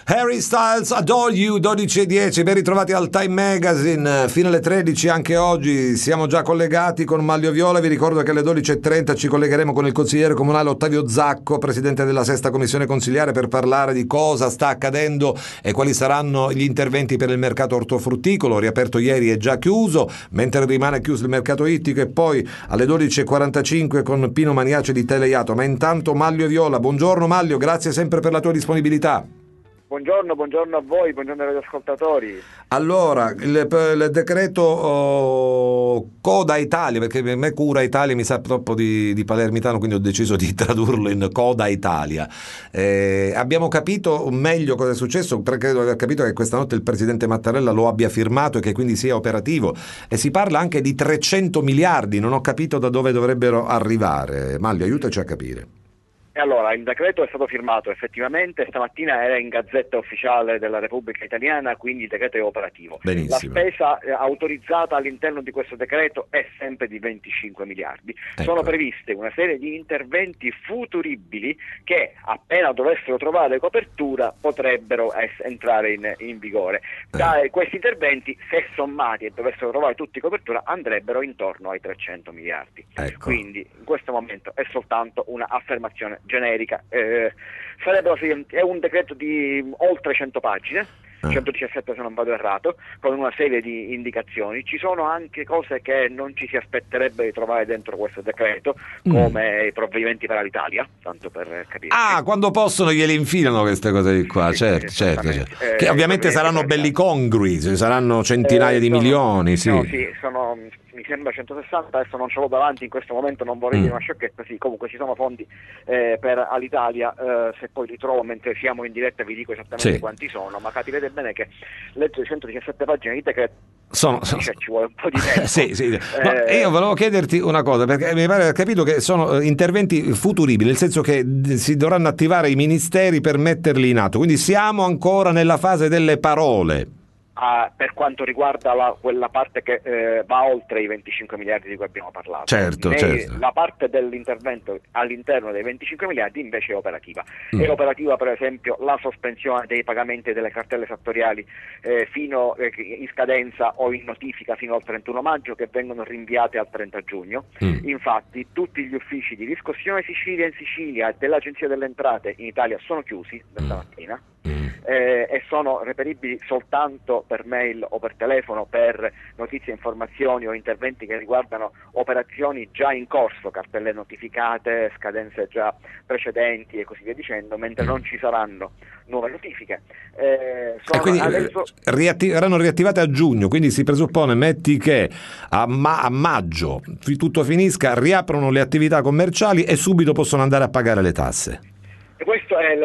Harry Styles, Adore You, 12:10, ben ritrovati al Time Magazine, fino alle 13 anche oggi, siamo già collegati con Manlio Viola, vi ricordo che alle 12:30 ci collegheremo con il consigliere comunale Ottavio Zacco, presidente della sesta commissione consiliare, per parlare di cosa sta accadendo e quali saranno gli interventi per il mercato ortofrutticolo, riaperto ieri e già chiuso, mentre rimane chiuso il mercato ittico, e poi alle 12:45 con Pino Maniace di Teleiato. Ma intanto Manlio Viola, buongiorno Manlio, grazie sempre per la tua disponibilità. Buongiorno a voi, buongiorno ai radioascoltatori. Allora, il decreto Coda Italia, perché per me Cura Italia mi sa troppo di palermitano, quindi ho deciso di tradurlo in Coda Italia. Abbiamo capito meglio cosa è successo, perché credo di aver capito che questa notte il presidente Mattarella lo abbia firmato e che quindi sia operativo, e si parla anche di 300 miliardi, non ho capito da dove dovrebbero arrivare. Maglio, aiutaci a capire. E allora, il decreto è stato firmato effettivamente, stamattina era in Gazzetta Ufficiale della Repubblica Italiana, quindi il decreto è operativo. Benissimo. La spesa autorizzata all'interno di questo decreto è sempre di 25 miliardi. Ecco. Sono previste una serie di interventi futuribili che, appena dovessero trovare copertura, potrebbero entrare in vigore. Questi interventi, se sommati e dovessero trovare tutti copertura, andrebbero intorno ai 300 miliardi. Ecco. Quindi in questo momento è soltanto una affermazione generica. È un decreto di oltre 100 pagine, 117 se non vado errato, con una serie di indicazioni. Ci sono anche cose che non ci si aspetterebbe di trovare dentro questo decreto, come i provvedimenti per l'Italia, tanto per capire. Quando possono gliele infilano queste cose di qua, Sì, certo. esattamente. Che ovviamente saranno belli congrui, saranno centinaia di milioni, sì. No, sì, sono, mi sembra 160, adesso non ce l'ho davanti in questo momento, non vorrei dire una sciocchezza. Sì, comunque ci sono fondi per Alitalia, se poi li trovo mentre siamo in diretta vi dico esattamente quanti sono, ma capirete bene che leggere 117 pagine di decreto ci vuole un po' di tempo. Sì. No, io volevo chiederti una cosa, perché mi pare di aver capito che sono interventi futuribili, nel senso che si dovranno attivare i ministeri per metterli in atto, quindi siamo ancora nella fase delle parole. Per quanto riguarda quella parte che va oltre i 25 miliardi di cui abbiamo parlato. Certo. La parte dell'intervento all'interno dei 25 miliardi invece è operativa. È operativa per esempio la sospensione dei pagamenti delle cartelle esattoriali fino in scadenza o in notifica fino al 31 maggio, che vengono rinviate al 30 giugno. Infatti tutti gli uffici di riscossione Sicilia in Sicilia e dell'Agenzia delle Entrate in Italia sono chiusi da stamattina. E sono reperibili soltanto per mail o per telefono per notizie, informazioni o interventi che riguardano operazioni già in corso, cartelle notificate, scadenze già precedenti e così via dicendo, mentre non ci saranno nuove notifiche. Quindi verranno riattivate a giugno, quindi si presuppone, metti che a maggio tutto finisca, riaprono le attività commerciali e subito possono andare a pagare le tasse. E questo è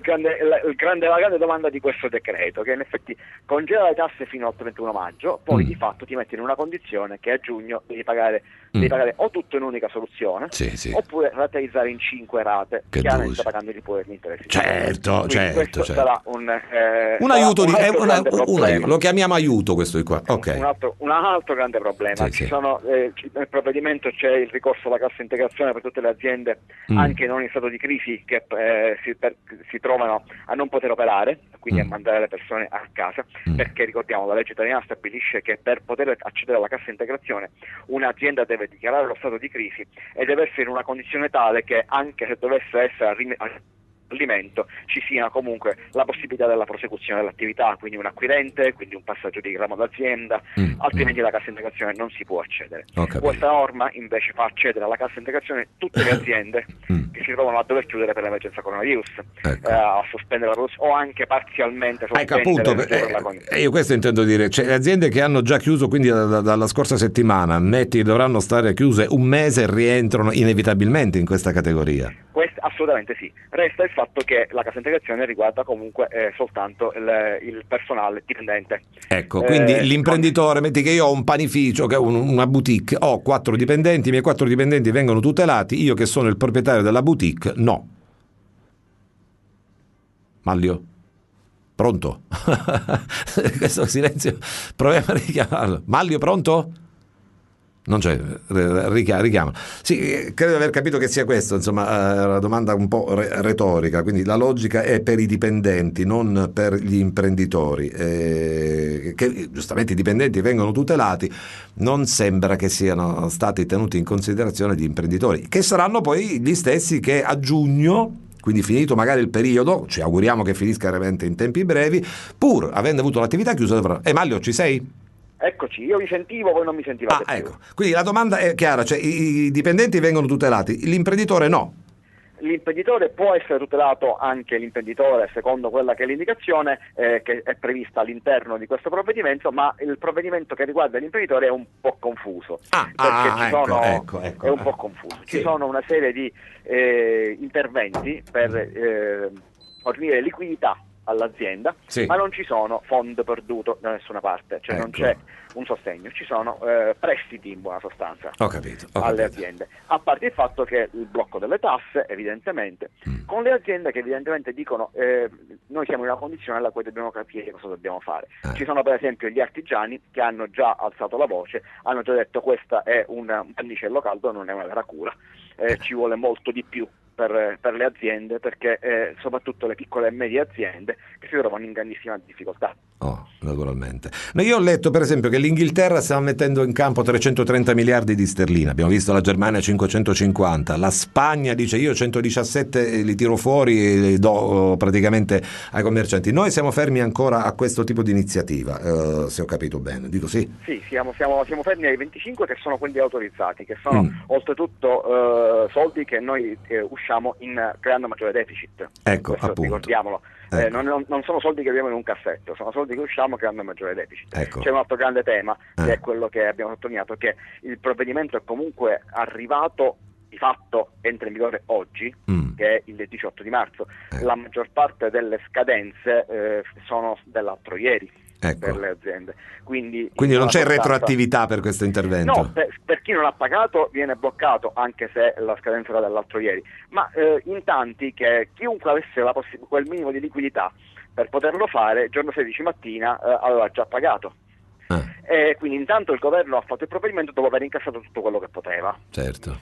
la grande domanda di questo decreto, che in effetti congela le tasse fino al 31 maggio, poi di fatto ti mette in una condizione che a giugno devi pagare o tutto in un'unica soluzione, oppure rateizzare in 5 rate, chiaramente pagandoli pure gli interessi. Certo. Questo sarà un aiuto, lo chiamiamo aiuto questo di qua. Okay. Un altro grande problema. Nel provvedimento c'è il ricorso alla cassa integrazione per tutte le aziende, anche non in stato di crisi, che si trovano a non poter operare, quindi a mandare le persone a casa, perché ricordiamo la legge italiana stabilisce che per poter accedere alla cassa integrazione un'azienda deve dichiarare lo stato di crisi e deve essere in una condizione tale che, anche se dovesse essere fallimento, ci sia comunque la possibilità della prosecuzione dell'attività, quindi un acquirente, quindi un passaggio di ramo d'azienda, altrimenti alla cassa integrazione non si può accedere. Questa norma invece fa accedere alla cassa integrazione tutte le aziende che si trovano a dover chiudere per l'emergenza coronavirus, a sospendere la produzione o anche parzialmente sospendere la condizione. Io questo intendo dire, cioè le aziende che hanno già chiuso, quindi dalla scorsa settimana, dovranno stare chiuse un mese e rientrano inevitabilmente in questa categoria. Assolutamente sì. Resta il fatto che la cassa integrazione riguarda comunque soltanto il personale dipendente. Ecco, quindi l'imprenditore, metti che io ho un panificio, che ho una boutique, ho 4 dipendenti, i miei 4 dipendenti vengono tutelati, io che sono il proprietario della boutique, no. Manlio? Pronto? Questo silenzio, proviamo a richiamarlo. Manlio, pronto? Non c'è richiamo. Sì, credo di aver capito che sia questo, insomma, la domanda un po' retorica, quindi la logica è per i dipendenti, non per gli imprenditori, che giustamente i dipendenti vengono tutelati, non sembra che siano stati tenuti in considerazione gli imprenditori, che saranno poi gli stessi che a giugno, quindi finito magari il periodo, ci auguriamo che finisca veramente in tempi brevi, pur avendo avuto l'attività chiusa, dovranno... Maglio, ci sei? Eccoci, io vi sentivo, voi non mi sentivate più. Ecco. Quindi la domanda è chiara, cioè i dipendenti vengono tutelati, l'imprenditore no. L'imprenditore può essere tutelato, anche l'imprenditore, secondo quella che è l'indicazione che è prevista all'interno di questo provvedimento, ma il provvedimento che riguarda l'imprenditore è un po' confuso. È un po' confuso. Sì. Ci sono una serie di interventi per fornire liquidità all'azienda, sì, ma non ci sono fondi perduto da nessuna parte, cioè non c'è un sostegno, ci sono prestiti in buona sostanza alle aziende, a parte il fatto che il blocco delle tasse evidentemente, con le aziende che evidentemente dicono noi siamo in una condizione alla quale dobbiamo capire cosa dobbiamo fare. Ci sono per esempio gli artigiani che hanno già alzato la voce, hanno già detto questa è un pannicello caldo, non è una vera cura, ci vuole molto di più per le aziende, perché soprattutto le piccole e medie aziende che si trovano in grandissima difficoltà. Naturalmente. No, io ho letto per esempio che l'Inghilterra stava mettendo in campo 330 miliardi di sterline, abbiamo visto la Germania 550, la Spagna dice io 117 li tiro fuori e li do praticamente ai commercianti. Noi siamo fermi ancora a questo tipo di iniziativa, se ho capito bene, dico sì? Sì, siamo fermi ai 25 che sono quelli autorizzati, che sono oltretutto soldi che noi usciamo creando maggiore deficit. Ecco, questo, appunto. Ricordiamolo. Ecco. Non sono soldi che abbiamo in un cassetto, sono soldi che usciamo creando maggiore deficit. Ecco. C'è un altro grande tema che è quello che abbiamo sottolineato, che il provvedimento è comunque arrivato di fatto, entra in vigore oggi, che è il 18 di marzo. La maggior parte delle scadenze sono dell'altro ieri. Per le aziende, quindi non c'è retroattività per questo intervento? No, per chi non ha pagato viene bloccato anche se la scadenza era dell'altro ieri, ma in tanti, che chiunque avesse quel minimo di liquidità per poterlo fare, il giorno 16 mattina aveva già pagato. E quindi intanto il governo ha fatto il provvedimento dopo aver incassato tutto quello che poteva. Certo.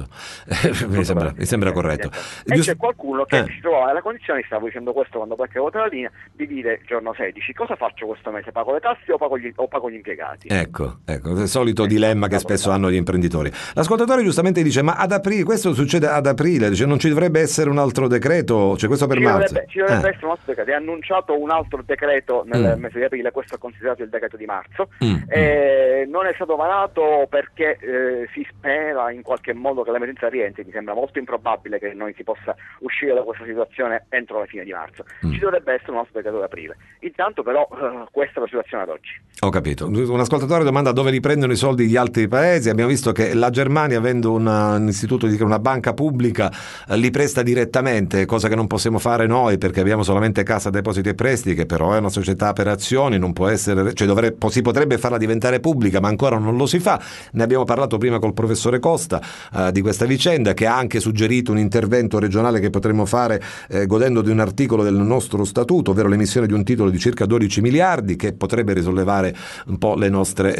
mi sembra corretto. E c'è qualcuno che si trova nella condizione, stavo dicendo questo quando avevo la linea, di dire il giorno 16 cosa faccio questo mese, pago le tasse o pago gli impiegati? Ecco, il solito dilemma che spesso hanno gli imprenditori. L'ascoltatore giustamente dice, ma ad aprile, questo succede ad aprile, dice, non ci dovrebbe essere un altro decreto, cioè questo per marzo? Ci dovrebbe essere un altro decreto, è annunciato un altro decreto nel mese di aprile, questo è considerato il decreto di marzo. Non è stato varato perché si spera in qualche modo che l'emergenza rientri. Mi sembra molto improbabile che noi si possa uscire da questa situazione entro la fine di marzo. Ci dovrebbe essere un altro decreto ad aprile. Intanto però questa è la situazione ad oggi. Ho capito. Un ascoltatore domanda dove riprendono i soldi gli altri paesi. Abbiamo visto che la Germania, avendo un istituto, una banca pubblica, li presta direttamente, cosa che non possiamo fare noi perché abbiamo solamente Cassa Depositi e Prestiti, che però è una società per azioni, non può essere, cioè si potrebbe farla diventare pubblica, ma ancora non lo si fa. Ne abbiamo parlato prima col professore Costa di questa vicenda, che ha anche suggerito un intervento regionale che potremmo fare godendo di un articolo del nostro statuto, ovvero l'emissione di un titolo di circa 12 miliardi che potrebbe risollevare un po' la nostra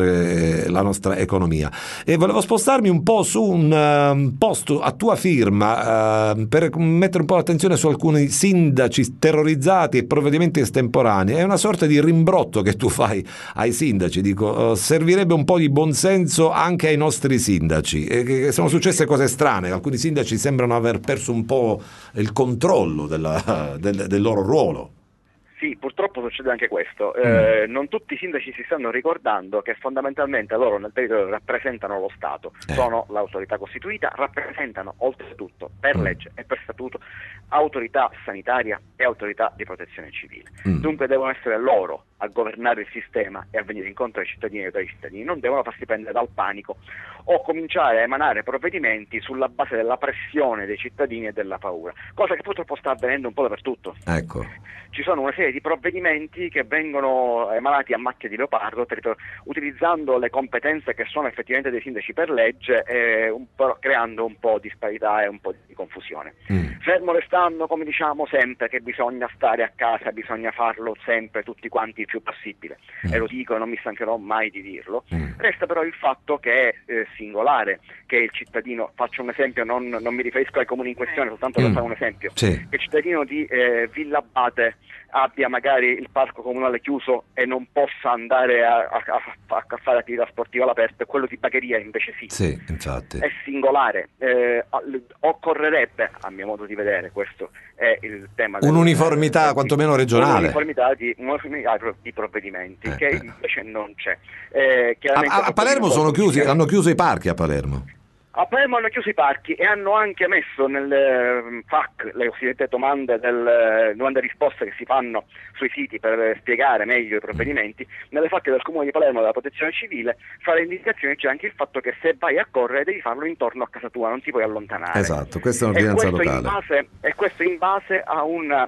economia. E volevo spostarmi un po' su un post a tua firma per mettere un po' l'attenzione su alcuni sindaci terrorizzati e provvedimenti estemporanei. È una sorta di rimbrotto che tu fai ai sindaci, dico, servirebbe un po' di buonsenso anche ai nostri sindaci, che sono successe cose strane, alcuni sindaci sembrano aver perso un po' il controllo del loro ruolo. Sì, purtroppo succede anche questo. Non tutti i sindaci si stanno ricordando che fondamentalmente loro nel territorio rappresentano lo Stato, sono l'autorità costituita, rappresentano oltretutto per legge e per statuto autorità sanitaria e autorità di protezione civile. Dunque devono essere loro a governare il sistema e a venire incontro ai cittadini e ai cittadini, non devono farsi prendere dal panico o cominciare a emanare provvedimenti sulla base della pressione dei cittadini e della paura, cosa che purtroppo sta avvenendo un po' dappertutto. Ecco. Ci ci sono una serie di provvedimenti che vengono emanati a macchia di leopardo, utilizzando le competenze che sono effettivamente dei sindaci per legge, creando un po' di disparità e un po' di confusione. Fermo restando, come diciamo sempre, che bisogna stare a casa, bisogna farlo sempre tutti quanti il più possibile, e lo dico e non mi stancherò mai di dirlo. Resta però il fatto che è singolare che il cittadino, faccio un esempio, non mi riferisco ai comuni in questione, soltanto per fare un esempio, che il cittadino di Villa Abate abbia magari il parco comunale chiuso e non possa andare a fare attività sportiva all'aperto, e quello di Bagheria invece sì. Sì, infatti. È singolare. Occorrerebbe, a mio modo di vedere, questo è il tema, un'uniformità quantomeno regionale, un'uniformità di provvedimenti che invece non c'è. A Palermo sono chiusi, hanno chiuso i parchi a Palermo. A Palermo hanno chiuso i parchi e hanno anche messo nel FAQ, le cosiddette domande e risposte che si fanno sui siti per spiegare meglio i provvedimenti, nelle FAQ del Comune di Palermo della Protezione Civile, fra le indicazioni c'è anche il fatto che se vai a correre devi farlo intorno a casa tua, non ti puoi allontanare. Esatto, questa è un'ordinanza locale. E questo in base a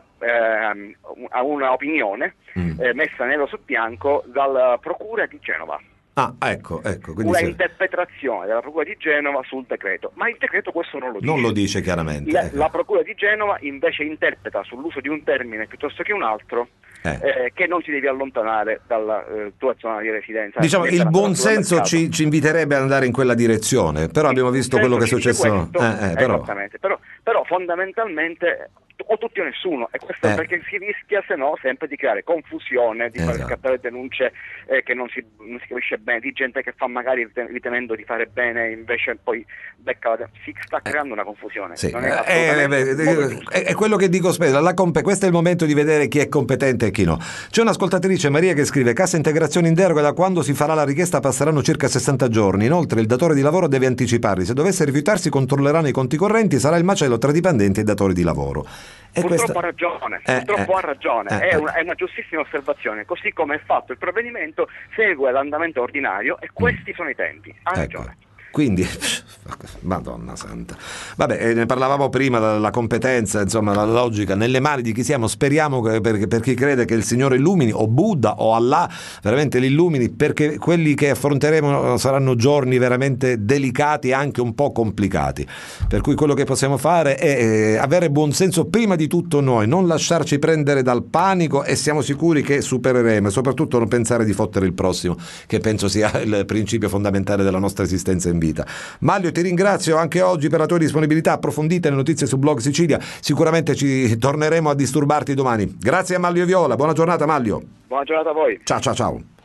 una opinione messa nero su bianco dalla Procura di Genova. Ecco. Quindi una interpretazione della Procura di Genova sul decreto, ma il decreto questo non lo dice. Non lo dice chiaramente. La Procura di Genova invece interpreta sull'uso di un termine piuttosto che un altro, che non ti devi allontanare dalla tua zona di residenza. Diciamo, il buon senso ci inviterebbe ad andare in quella direzione, però abbiamo visto quello che è successo. Esattamente, però fondamentalmente o tutti o nessuno, e questo perché si rischia se no sempre di creare confusione, di far scattare denunce che non si capisce bene, di gente che fa magari ritenendo di fare bene invece poi si sta creando una confusione. Non è quello che dico spesso, questo è il momento di vedere chi è competente e chi no. C'è un'ascoltatrice, Maria, che scrive: cassa integrazione in deroga da quando si farà la richiesta passeranno circa 60 giorni, inoltre il datore di lavoro deve anticiparli, se dovesse rifiutarsi controlleranno i conti correnti, sarà il macello tra dipendenti e datori di lavoro. Purtroppo ha ragione, ha ragione. È una giustissima osservazione, così come è fatto il provvedimento segue l'andamento ordinario e questi sono i tempi, ha ragione. Quindi, Madonna santa. Vabbè, ne parlavamo prima, la competenza, insomma, la logica nelle mani di chi siamo. Speriamo che per chi crede che il Signore illumini, o Buddha o Allah veramente li illumini, perché quelli che affronteremo saranno giorni veramente delicati e anche un po' complicati. Per cui quello che possiamo fare è avere buon senso prima di tutto noi, non lasciarci prendere dal panico, e siamo sicuri che supereremo, e soprattutto non pensare di fottere il prossimo, che penso sia il principio fondamentale della nostra esistenza in vita. Maglio, ti ringrazio anche oggi per la tua disponibilità approfondita, le notizie su Blog Sicilia. Sicuramente ci torneremo a disturbarti domani. Grazie a Maglio Viola, buona giornata Maglio. Buona giornata a voi. Ciao.